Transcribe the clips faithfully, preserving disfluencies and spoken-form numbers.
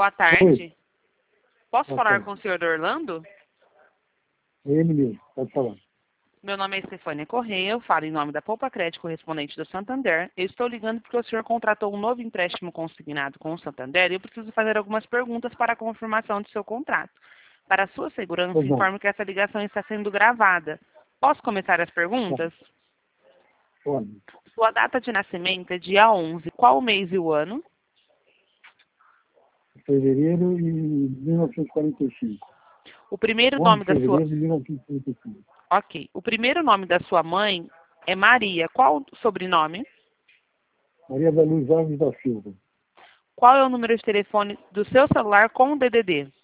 Boa tarde. Oi. Posso Boa falar tarde. com o senhor Orlando? Ele mesmo, pode falar. Meu nome é Estefânia Correia, eu falo em nome da Poupa Crédito correspondente do Santander. Eu estou ligando porque o senhor contratou um novo empréstimo consignado com o Santander e eu preciso fazer algumas perguntas para a confirmação do seu contrato. Para a sua segurança, Pois não. informo que essa ligação está sendo gravada. Posso começar as perguntas? Pode. Sua data de nascimento é dia onze. Qual o mês e o ano? Fevereiro de mil novecentos e quarenta e cinco. O primeiro onze nome de da sua... fevereiro de mil novecentos e quarenta e cinco. Ok. O primeiro nome da sua mãe é Maria. Qual o sobrenome? Maria da Luz Alves da Silva. Qual é o número de telefone do seu celular com o D D D?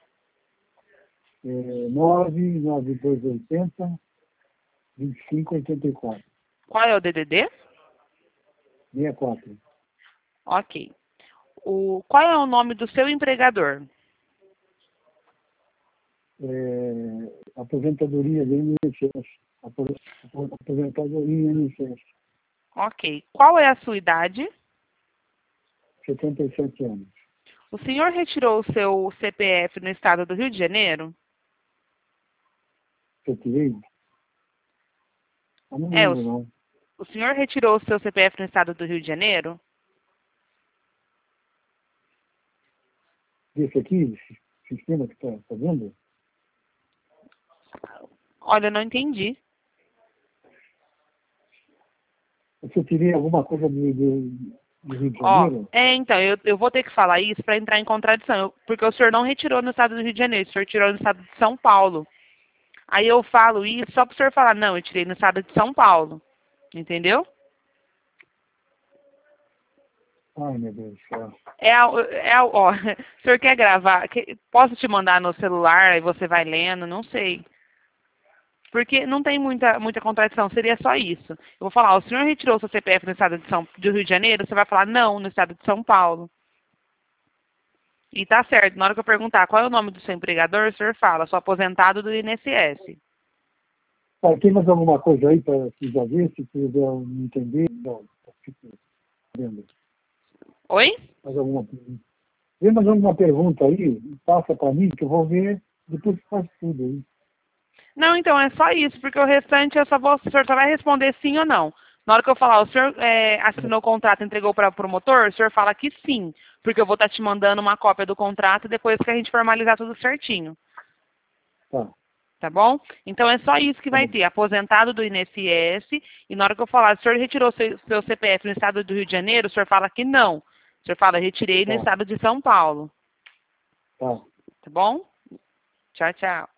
É, nove nove dois oito zero, vinte e cinco oitenta e quatro. Qual é o D D D? sessenta e quatro. Ok. O, qual é o nome do seu empregador? É, aposentadoria do I N S S. Apo- Aposentadoria I N S S. Ok. Qual é a sua idade? setenta e sete anos. O senhor retirou o seu C P F no estado do Rio de Janeiro? Que eu tirei? Eu não É, o, lembro, não. o senhor retirou o seu C P F no estado do Rio de Janeiro? Esse aqui, esse sistema que está tá vendo? Olha, eu não entendi. Se eu tirei alguma coisa do, do, do Rio de Ó, Janeiro, é, então, eu, eu vou ter que falar isso para entrar em contradição, eu- porque o senhor não retirou no estado do Rio de Janeiro, o senhor tirou no estado de São Paulo. Aí eu falo isso só para o senhor falar, não, eu tirei no estado de São Paulo. Entendeu? ai meu Deus do céu. É, a- é, a- ó, o senhor quer gravar? Que- Posso te mandar no celular, aí você vai lendo, não sei. Porque não tem muita, muita contradição, seria só isso. Eu vou falar, o senhor retirou seu C P F no estado de São do Rio de Janeiro? Você vai falar, não, no estado de São Paulo. E tá certo, na hora que eu perguntar qual é o nome do seu empregador, o senhor fala, sou aposentado do I N S S. Tá, tem mais alguma coisa aí para já ver, se puder me entender? Não, fico vendo. Oi? Mais alguma pergunta? Vê mais alguma pergunta aí, passa para mim, que eu vou ver, depois que faz tudo aí. Não, então é só isso, porque o restante eu só vou, o senhor só vai responder sim ou não. Na hora que eu falar, o senhor é, assinou o contrato e entregou para o promotor, o senhor fala que sim, porque eu vou estar te mandando uma cópia do contrato depois que a gente formalizar tudo certinho, Tá, tá bom? Então é só isso que tá vai bom. ter, aposentado do I N S S, e na hora que eu falar, o senhor retirou seu, seu C P F no estado do Rio de Janeiro, o senhor fala que não. O senhor fala, retirei no Tá, estado de São Paulo, tá. tá bom? Tchau, tchau.